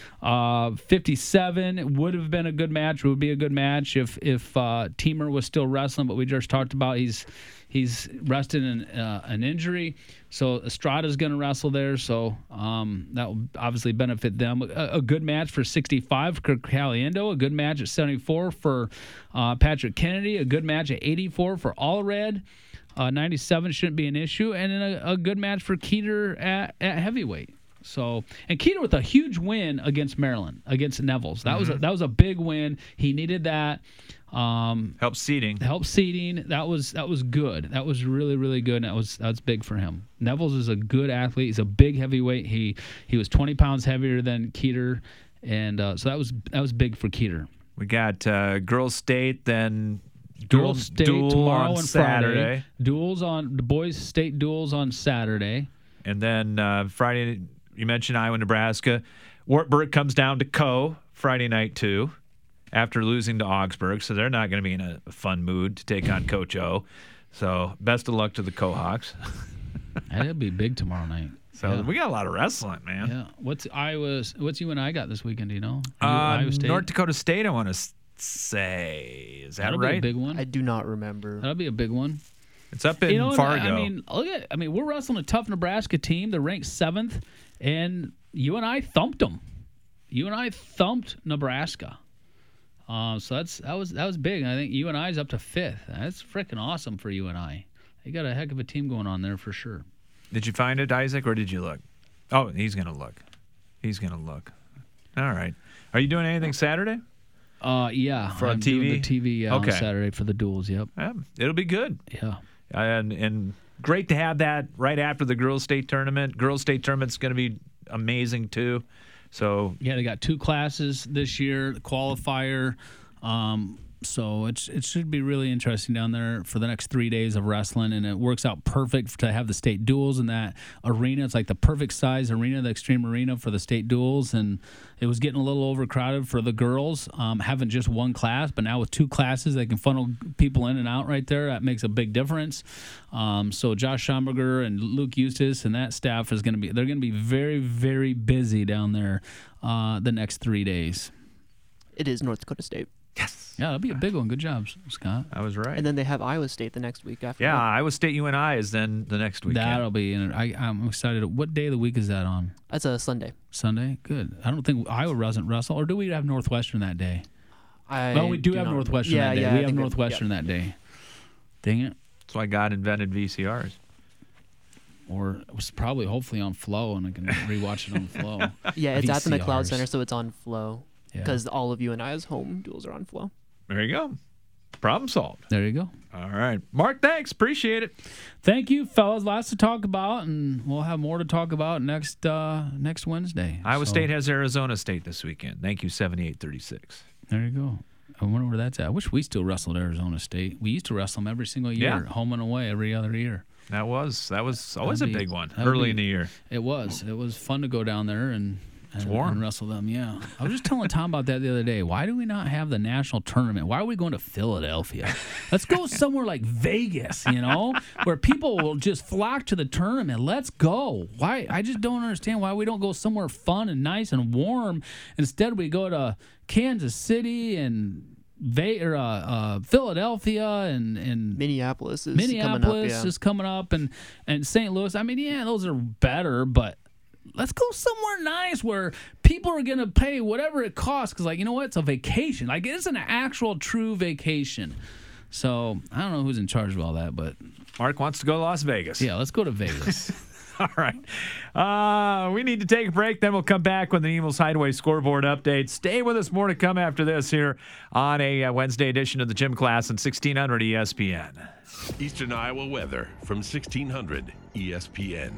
57 would have been a good match. It would be a good match if Teamer was still wrestling, but we just talked about he's rested an injury, so Estrada's going to wrestle there, so that will obviously benefit them. A good match for 65 for Caliendo, a good match at 74 for Patrick Kennedy, a good match at 84 for Allred. 97 shouldn't be an issue, and then a good match for Keeter at heavyweight. So, and Keeter with a huge win against Maryland, against Neville's. That was a big win. He needed that. Help seeding. That was good. That was really, really good. And that's big for him. Neville's is a good athlete. He's a big heavyweight. He was 20 pounds heavier than Keeter, and so that was big for Keeter. We got Girls State, then Girls State duel tomorrow on and Saturday. Friday. The boys' state duels on Saturday, and then Friday. You mentioned Iowa, Nebraska. Wartburg comes down to Co Friday night too, after losing to Augsburg, so they're not going to be in a fun mood to take on Coach O. So best of luck to the Co-Hawks. That'll be big tomorrow night. So we got a lot of wrestling, man. Yeah. What's you and I got this weekend? Do you know? Iowa State? North Dakota State. I want to say, is that That'll right? Be a big one. I do not remember. That'll be a big one. It's up in Fargo. I mean, we're wrestling a tough Nebraska team. They're ranked 7th, and you and I thumped them. You and I thumped Nebraska. So that was big. I think UNI's up to 5th. That's freaking awesome for UNI. They got a heck of a team going on there for sure. Did you find it, Isaac, or did you look? Oh, he's gonna look. All right. Are you doing anything Saturday? Yeah. For I'm TV? doing the TV on Saturday for the duels. Yep. Yeah, it'll be good. Yeah. And great to have that right after the Girls State Tournament. Girls State Tournament's going to be amazing too. So yeah, they got 2 classes this year, the qualifier. So it should be really interesting down there for the next 3 days of wrestling, and it works out perfect to have the state duels in that arena. It's like the perfect size arena, the Extreme Arena for the state duels, and it was getting a little overcrowded for the girls, having just one class, but now with 2 classes, they can funnel people in and out right there. That makes a big difference. So Josh Schomburger and Luke Eustace and that staff they're going to be very, very busy down there the next 3 days. It is North Dakota State. yes. Yeah, that'll be a big one. Good job, Scott. I was right. And then they have Iowa State the next week after. Yeah, that. Iowa State UNI is then the next weekend. That'll be in it. I'm excited. What day of the week is that on? That's a Sunday. Sunday? Good. I don't think Iowa doesn't wrestle. Or do we have Northwestern that day? We do have Northwestern that day. Yeah, we have Northwestern that day. Dang it. That's why God invented VCRs. Or it was probably hopefully on Flow, and I can rewatch it on Flow. Yeah, it's at the McLeod VCRs. Center, so it's on Flow. Yeah. Because all of UNI's home duels are on Flow. There you go. Problem solved. There you go. All right. Mark, thanks. Appreciate it. Thank you, fellas. Lots to talk about, and we'll have more to talk about next Wednesday. Iowa State has Arizona State this weekend. Thank you, 78-36. There you go. I wonder where that's at. I wish we still wrestled Arizona State. We used to wrestle them every single year, home and away every other year. That was always a big one early in the year. It was. It was fun to go down there and warm. And wrestle them, yeah. I was just telling Tom about that the other day. Why do we not have the national tournament? Why are we going to Philadelphia? Let's go somewhere like Vegas, where people will just flock to the tournament. Let's go. Why? I just don't understand why we don't go somewhere fun and nice and warm. Instead, we go to Kansas City and Philadelphia and Minneapolis is coming up, and St. Louis. I mean, yeah, those are better, but let's go somewhere nice where people are going to pay whatever it costs because, it's a vacation. Like, it's an actual true vacation. So I don't know who's in charge of all that, but Mark wants to go to Las Vegas. Yeah, let's go to Vegas. All right. We need to take a break. Then we'll come back with the Eagles Hideaway scoreboard update. Stay with us. More to come after this here on a Wednesday edition of the Gym Class on 1600 ESPN. Eastern Iowa weather from 1600 ESPN.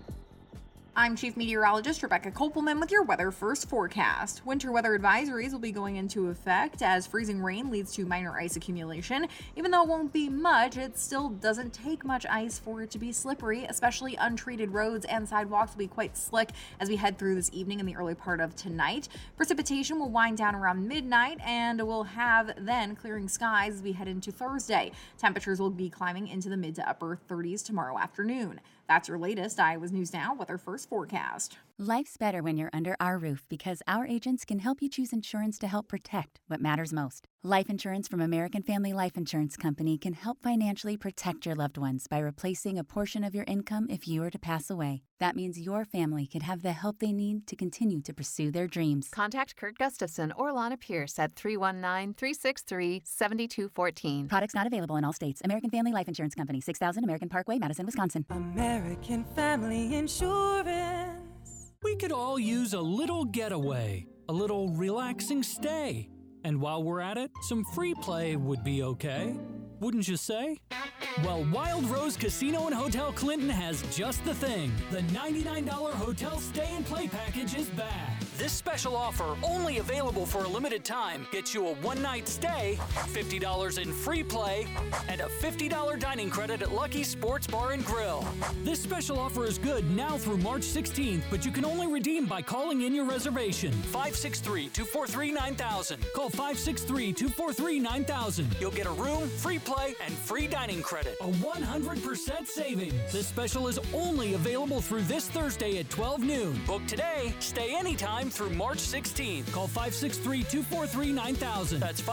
I'm Chief Meteorologist Rebecca Kopelman with your Weather First forecast. Winter weather advisories will be going into effect as freezing rain leads to minor ice accumulation. Even though it won't be much, it still doesn't take much ice for it to be slippery, especially untreated roads and sidewalks will be quite slick as we head through this evening and the early part of tonight. Precipitation will wind down around midnight and we'll have then clearing skies as we head into Thursday. Temperatures will be climbing into the mid to upper 30s tomorrow afternoon. That's your latest Iowa's News Now Weather First forecast. Life's better when you're under our roof because our agents can help you choose insurance to help protect what matters most. Life insurance from American Family Life Insurance Company can help financially protect your loved ones by replacing a portion of your income if you were to pass away. That means your family can have the help they need to continue to pursue their dreams. Contact Kurt Gustafson or Lana Pierce at 319-363-7214. Products not available in all states. American Family Life Insurance Company, 6000 American Parkway, Madison, Wisconsin. American Family Insurance. We could all use a little getaway, a little relaxing stay. And while we're at it, some free play would be okay. Wouldn't you say? Well, Wild Rose Casino and Hotel Clinton has just the thing. The $99 hotel stay and play package is back. This special offer, only available for a limited time, gets you a one-night stay, $50 in free play, and a $50 dining credit at Lucky Sports Bar and Grill. This special offer is good now through March 16th, but you can only redeem by calling in your reservation. 563-243-9000. Call 563-243-9000. You'll get a room, free play, and free dining credit. A 100% savings. This special is only available through this Thursday at 12 noon. Book today, stay anytime through March 16th. Call 563-243-9000. That's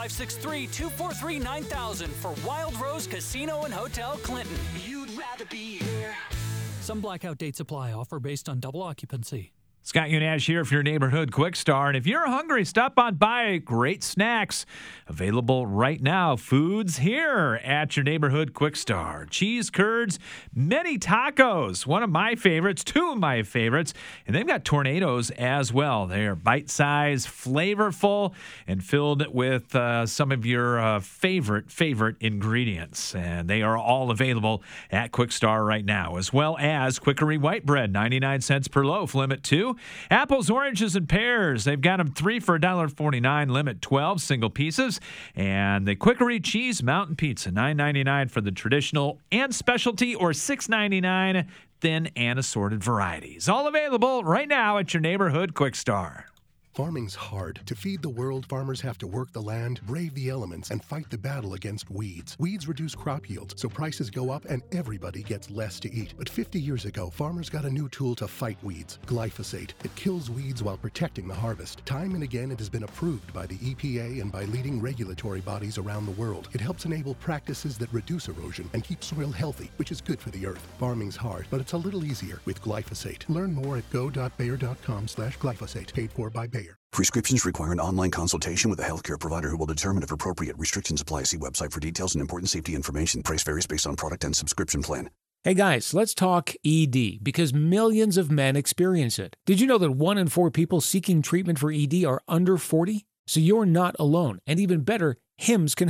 563-243-9000 for Wild Rose Casino and Hotel Clinton. You'd rather be here. Some blackout dates apply. Offer based on double occupancy. Scott Unash here for your neighborhood Quick Star. And if you're hungry, stop on by. Great snacks available right now. Foods here at your neighborhood Quick Star. Cheese curds, mini tacos, one of my favorites, two of my favorites. And they've got tornadoes as well. They are bite-sized, flavorful, and filled with some of your favorite ingredients. And they are all available at Quick Star right now, as well as Quickery White Bread, 99 cents per loaf, limit 2. Apples, oranges, and pears. They've got them 3 for $1.49, limit 12 single pieces. And the Quickery Cheese Mountain Pizza, $9.99 for the traditional and specialty, or $6.99 thin and assorted varieties. All available right now at your neighborhood Quick Star. Farming's hard. To feed the world, farmers have to work the land, brave the elements, and fight the battle against weeds. Weeds reduce crop yields, so prices go up and everybody gets less to eat. But 50 years ago, farmers got a new tool to fight weeds, glyphosate. It kills weeds while protecting the harvest. Time and again, it has been approved by the EPA and by leading regulatory bodies around the world. It helps enable practices that reduce erosion and keep soil healthy, which is good for the earth. Farming's hard, but it's a little easier with glyphosate. Learn more at go.bayer.com/glyphosate, paid for by Bayer. Prescriptions require an online consultation with a healthcare provider who will determine if appropriate. Restrictions apply. See website for details and important safety information. Price varies based on product and subscription plan. Hey guys, let's talk ED, because millions of men experience it. Did you know that 1 in 4 people seeking treatment for ED are under 40? So you're not alone. And even better, HIMS can help.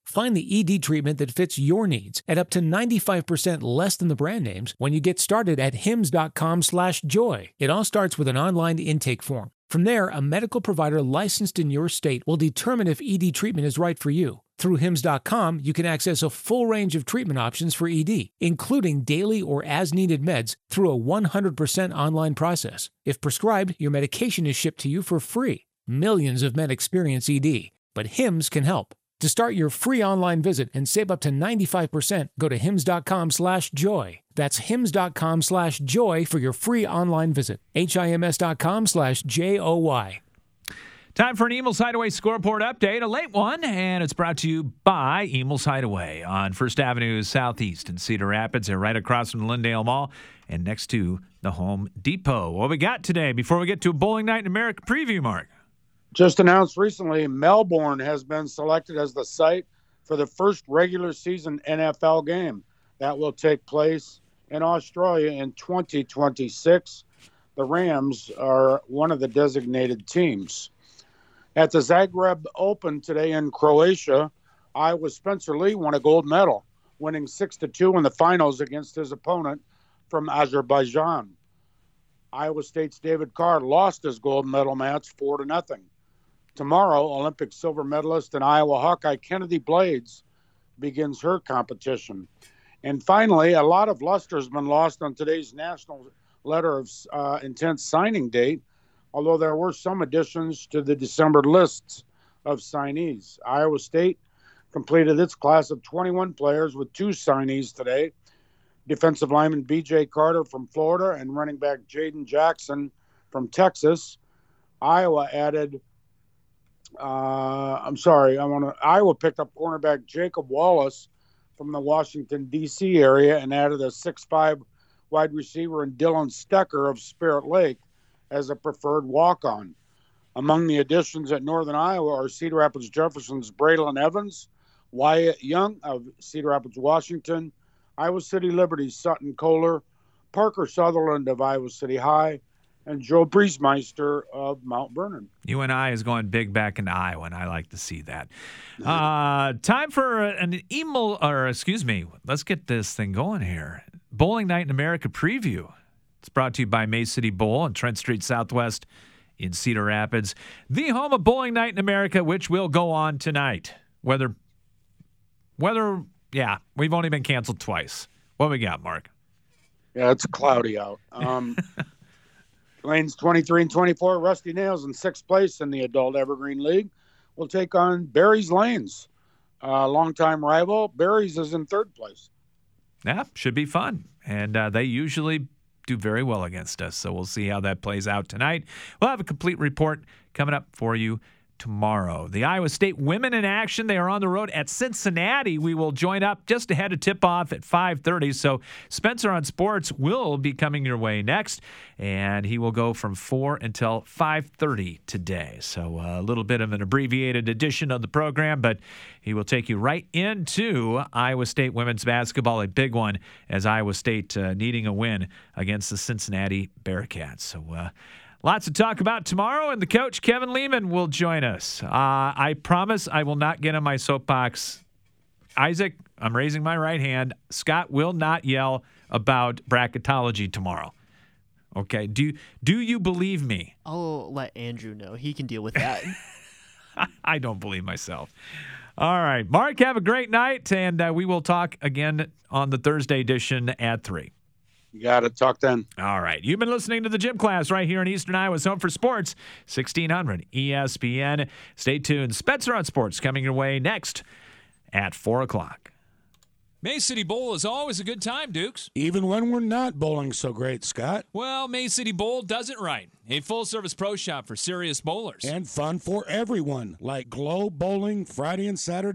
Find the ED treatment that fits your needs at up to 95% less than the brand names when you get started at hims.com/joy. It all starts with an online intake form. From there, a medical provider licensed in your state will determine if ED treatment is right for you. Through hims.com, you can access a full range of treatment options for ED, including daily or as-needed meds through a 100% online process. If prescribed, your medication is shipped to you for free. Millions of men experience ED, but Hims can help. To start your free online visit and save up to 95%, go to hims.com/joy. That's hims.com/joy for your free online visit. HIMS.com/JOY. Time for an Emil's Hideaway scoreboard update, a late one, and it's brought to you by Emil's Hideaway on First Avenue Southeast in Cedar Rapids. They're right across from the Lindale Mall and next to the Home Depot. What we got today before we get to a Bowling Night in America preview, Mark? Just announced recently, Melbourne has been selected as the site for the first regular season NFL game. That will take place in Australia in 2026. The Rams are one of the designated teams. At the Zagreb Open today in Croatia, Iowa's Spencer Lee won a gold medal, winning 6-2 in the finals against his opponent from Azerbaijan. Iowa State's David Carr lost his gold medal match 4-0. Tomorrow, Olympic silver medalist and Iowa Hawkeye Kennedy Blades begins her competition. And finally, a lot of luster has been lost on today's National Letter of Intent signing date, although there were some additions to the December lists of signees. Iowa State completed its class of 21 players with 2 signees today. Defensive lineman B.J. Carter from Florida and running back Jaden Jackson from Texas. Iowa added Iowa picked up cornerback Jacob Wallace from the Washington, D.C. area and added a 6'5" wide receiver in Dylan Stecker of Spirit Lake as a preferred walk-on. Among the additions at Northern Iowa are Cedar Rapids Jefferson's Braylon Evans, Wyatt Young of Cedar Rapids, Washington, Iowa City Liberty's Sutton Kohler, Parker Sutherland of Iowa City High, and Joe Briesmeister of Mount Vernon. UNI is going big back into Iowa, and I like to see that. Time for an email, let's get this thing going here. Bowling Night in America preview. It's brought to you by May City Bowl on Trent Street Southwest in Cedar Rapids, the home of Bowling Night in America, which will go on tonight. We've only been canceled twice. What we got, Mark? Yeah, it's cloudy out. Lanes 23 and 24, Rusty Nails in 6th place in the Adult Evergreen League will take on Barry's Lanes, longtime rival. Barry's is in 3rd place. Yeah, should be fun. And they usually do very well against us, so we'll see how that plays out tonight. We'll have a complete report coming up for you tomorrow. The Iowa State women in action. They are on the road at Cincinnati. We will join up just ahead of tip-off at 5:30. So Spencer on Sports will be coming your way next, and he will go from 4 until 5:30 today. So a little bit of an abbreviated edition of the program, but he will take you right into Iowa State women's basketball, a big one, as Iowa State needing a win against the Cincinnati Bearcats. So lots to talk about tomorrow, and the coach, Kevin Lehman, will join us. I promise I will not get on my soapbox. Isaac, I'm raising my right hand. Scott will not yell about bracketology tomorrow. Okay, do you believe me? I'll let Andrew know. He can deal with that. I don't believe myself. All right, Mark, have a great night, and we will talk again on the Thursday edition at 3. You got to talk then. All right. You've been listening to the Gym Class right here in Eastern Iowa's Home for Sports, 1600 ESPN. Stay tuned. Spencer on Sports coming your way next at 4 o'clock. May City Bowl is always a good time, Dukes. Even when we're not bowling so great, Scott. Well, May City Bowl does it right. A full-service pro shop for serious bowlers. And fun for everyone, like Glow Bowling Friday and Saturday.